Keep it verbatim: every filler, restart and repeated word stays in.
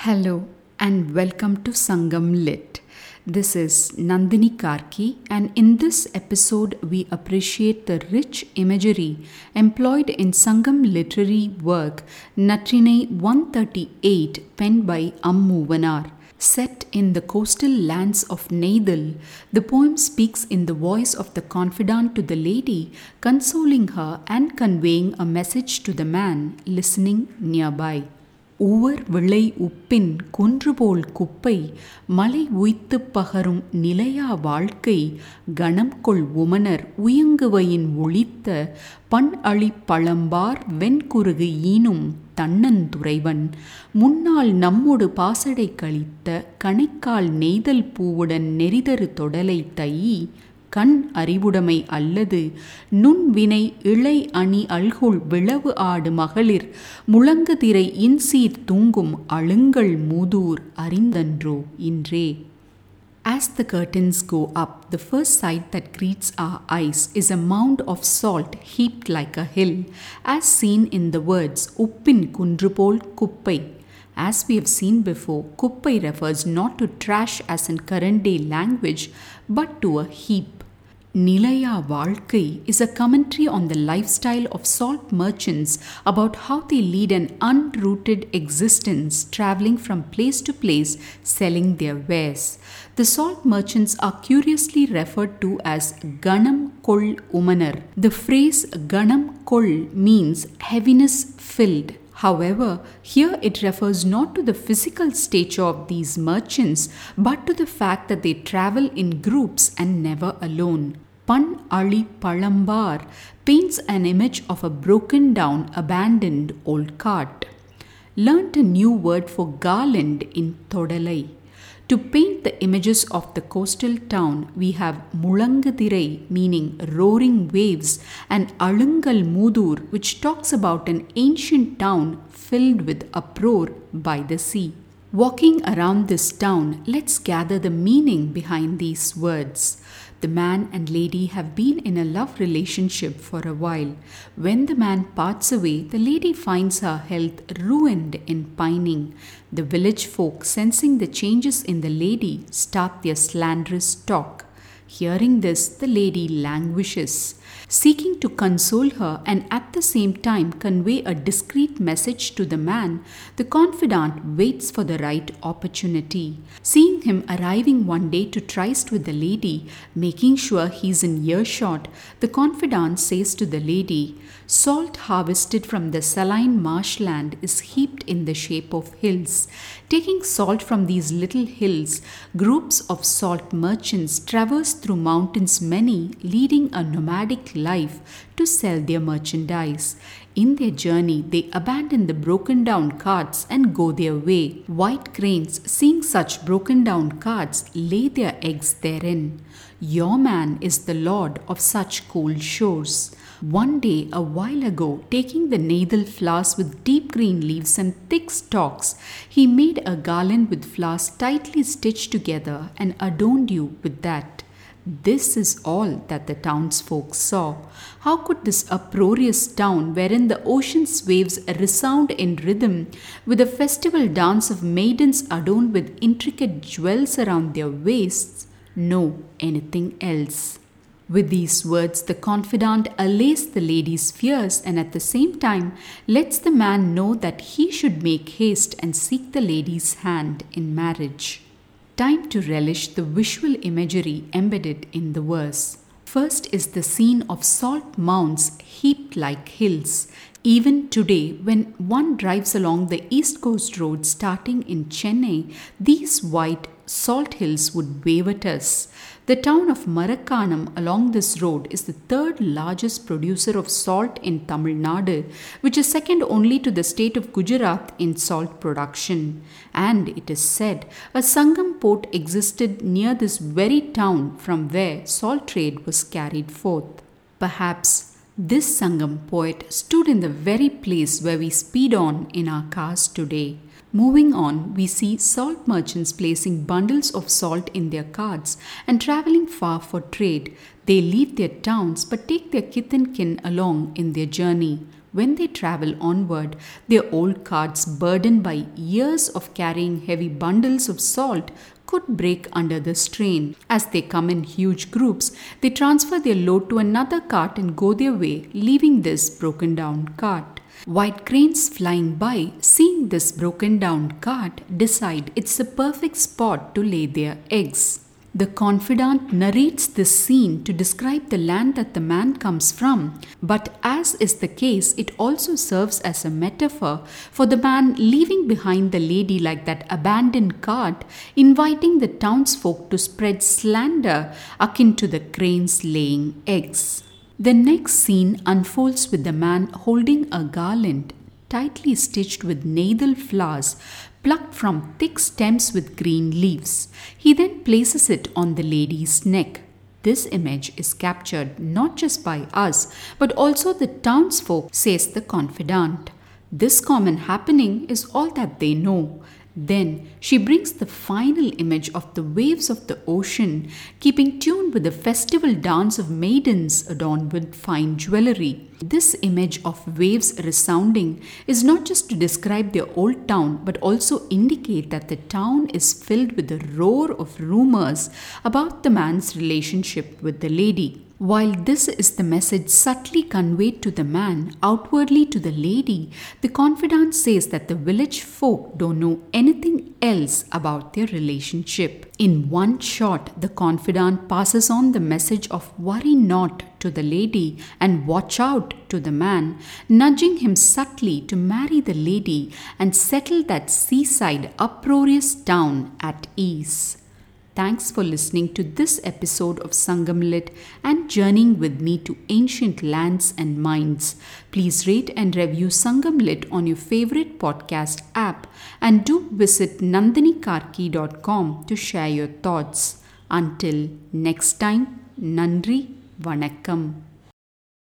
Hello and welcome to Sangam Lit. This is Nandini Karki, and in this episode we appreciate the rich imagery employed in Sangam literary work Natrinai one thirty-eight, penned by Ammuvanar. Set in the coastal lands of Neithal, the poem speaks in the voice of the confidant to the lady, consoling her and conveying a message to the man listening nearby. உவர் விளை உப்பின் குன்றுபோல் குப்பை மலை உய்த்துப் பகரும் நிலையா வாழ்க்கை கணம் கொள் உமணர் உயங்குவையின் ஒளித்த பண் அழிப் பழம்பார் வெண்குருகு ஈனும் தன்னந்துறைவன் முன்னால் நம்மொடு பாசடை கழித்த கணைக்கால் நெய்தல் பூவுடன் நெறிதரு தொடலை தையி கண் அறிவுடைமை அல்லது நுண்வினை இழை அணி அல்குல் விளவு ஆடு மகளிர் முழங்குதிரை இன்சீர் தூங்கும் அழுங்கல் மூதூர் அறிந்தன்றோ இன்றே. As the curtains go up, the first sight that greets our eyes is a mound of salt heaped like a hill, as seen in the words Uppin Kundrupol Kuppai. As we have seen before, Kuppai refers not to trash as in current day language, but to a heap. Nilaya Valkai is a commentary on the lifestyle of salt merchants about how they lead an unrooted existence, traveling from place to place selling their wares. The salt merchants are curiously referred to as Ganam Kol Umanar. The phrase Ganam Kol means heaviness filled. However, here it refers not to the physical stature of these merchants, but to the fact that they travel in groups and never alone. Pan Ali Palambar paints an image of a broken down, abandoned old cart. Learnt a new word for garland in Thodalai. To paint the images of the coastal town, we have Mulangathirai, meaning roaring waves, and Alungal Mudur, which talks about an ancient town filled with uproar by the sea. Walking around this town, let's gather the meaning behind these words. The man and lady have been in a love relationship for a while. When the man parts away, the lady finds her health ruined in pining. The village folk, sensing the changes in the lady, start their slanderous talk. Hearing this, the lady languishes. Seeking to console her and at the same time convey a discreet message to the man, the confidant waits for the right opportunity. Seeing him arriving one day to tryst with the lady, making sure he is in earshot, the confidant says to the lady, "Salt harvested from the saline marshland is heaped in the shape of hills. Taking salt from these little hills, groups of salt merchants traverse through mountains many, leading a nomadic life to sell their merchandise. In their journey, they abandon the broken down carts and go their way. White cranes, seeing such broken down carts, lay their eggs therein. Your man is the lord of such cold shores. One day, a while ago, taking the Neithal flowers with deep green leaves and thick stalks, he made a garland with flowers tightly stitched together and adorned you with that. This is all that the townsfolk saw. How could this uproarious town, wherein the ocean's waves resound in rhythm, with a festival dance of maidens adorned with intricate jewels around their waists, know anything else?" With these words, the confidant allays the lady's fears and at the same time lets the man know that he should make haste and seek the lady's hand in marriage. Time to relish the visual imagery embedded in the verse. First is the scene of salt mounds heaped like hills. Even today, when one drives along the East Coast Road starting in Chennai, these white salt hills would wave at us. The town of Marakkanam along this road is the third largest producer of salt in Tamil Nadu, which is second only to the state of Gujarat in salt production. And it is said a Sangam port existed near this very town from where salt trade was carried forth. Perhaps this Sangam poet stood in the very place where we speed on in our cars today. Moving on, we see salt merchants placing bundles of salt in their carts and traveling far for trade. They leave their towns but take their kith and kin along in their journey. when they travel onward, their old carts, burdened by years of carrying heavy bundles of salt, could break under the strain. As they come in huge groups, they transfer their load to another cart and go their way, leaving this broken down cart. White cranes flying by, seeing this broken down cart, decide it's the perfect spot to lay their eggs. The confidant narrates this scene to describe the land that the man comes from, but as is the case, it also serves as a metaphor for the man leaving behind the lady like that abandoned cart, inviting the townsfolk to spread slander akin to the cranes laying eggs. The next scene unfolds with the man holding a garland tightly stitched with nadel flowers plucked from thick stems with green leaves. He then places it on the lady's neck. This image is captured not just by us, but also the townsfolk, says the confidant. This common happening is all that they know. Then she brings the final image of the waves of the ocean, keeping tune with the festival dance of maidens adorned with fine jewelry. This image of waves resounding is not just to describe their old town, but also indicate that the town is filled with the roar of rumors about the man's relationship with the lady. While this is the message subtly conveyed to the man, outwardly to the lady, the confidant says that the village folk don't know anything else about their relationship. In one shot, the confidant passes on the message of worry not to the lady and watch out to the man, nudging him subtly to marry the lady and settle that seaside uproarious town at ease. Thanks for listening to this episode of Sangam Lit and journeying with me to ancient lands and minds. Please rate and review Sangam Lit on your favorite podcast app and do visit nandini karki dot com to share your thoughts. Until next time, Nandri Vanakkam.